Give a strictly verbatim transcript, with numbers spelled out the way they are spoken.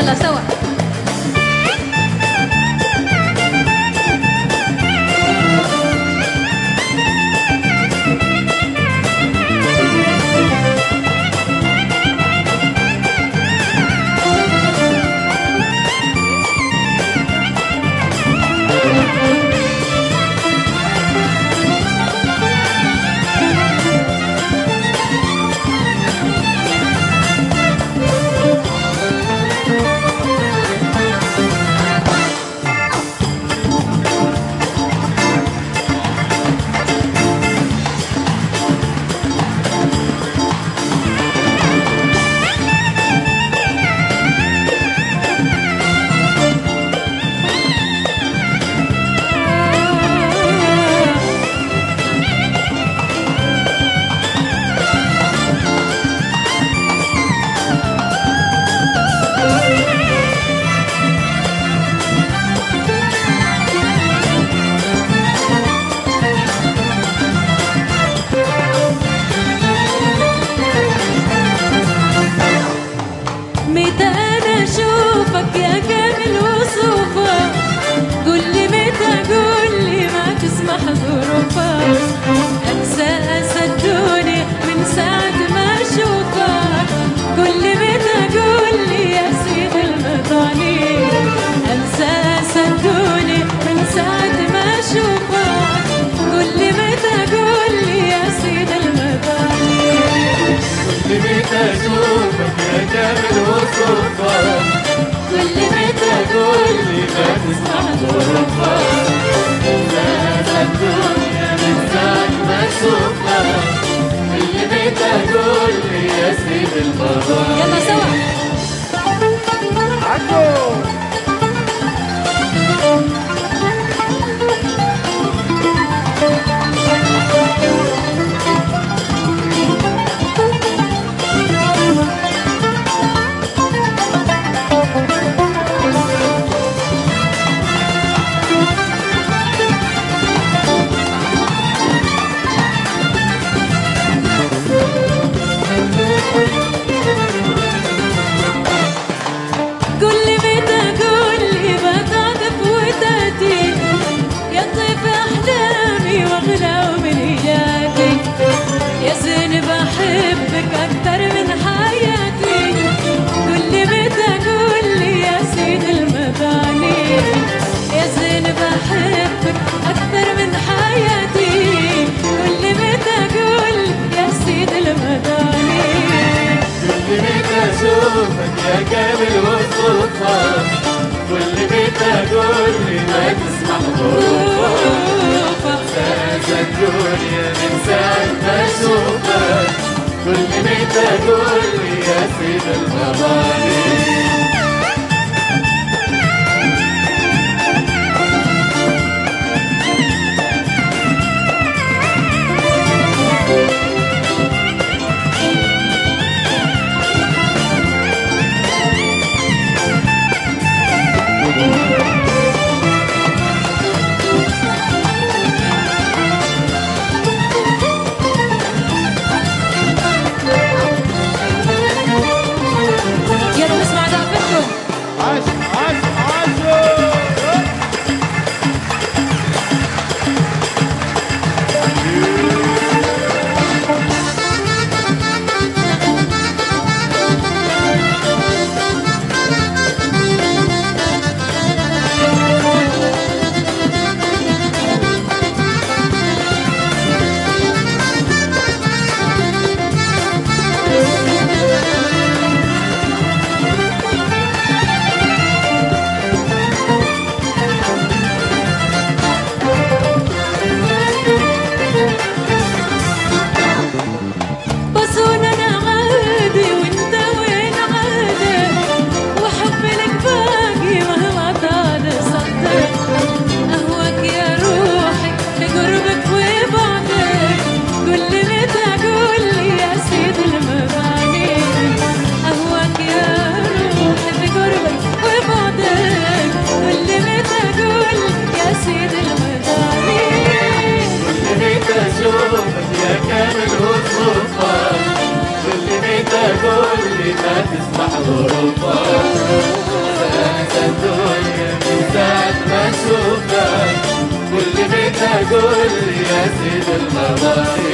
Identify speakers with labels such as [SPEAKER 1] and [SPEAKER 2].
[SPEAKER 1] يلا سوا.
[SPEAKER 2] متى انا اشوفك يا كامل وصوفك؟ قولي متى، قولي ما تسمح ظروفك. انسى اسى الدنيا من ساعة ما اشوفك. قولي متى، قولي يا سيد المطاني. انسى اسى الدنيا من ساعة ما اشوفك. قولي متى، قولي يا سيد المطاني.
[SPEAKER 3] قولي متى اشوفك يا كامل وصوفك.
[SPEAKER 2] قولي متى،
[SPEAKER 3] قولي ما تسمح ظروفك. انسى الدنيا من ساعة ما اشوفك. قولي متى، قولي يا سيد المطاني.
[SPEAKER 1] يلا سوا.
[SPEAKER 2] قولي متى، قولي بتعطف وتأتي. يا طيف أحلامي وأغلى أمنياتي. يا زين بحبك أكتر من حياتي. قولي متى، قولي يا سيد المباني. يا زين بحبك أكتر من حياتي. قولي متى، قولي يا سيد المباني.
[SPEAKER 3] قولي متى اشوفك يا كامل وصوفك. قولي متى، قولي ما تسمح ظروفك. انسى الدنيا من ساعة ما اشوفك. قولي متى، قولي يا سيد المطاني.
[SPEAKER 1] يلا نسمع دعفتكم.
[SPEAKER 3] عاش عاش عاش. قولي ما تسمح ظروفك. قول لي يا سيد القضايا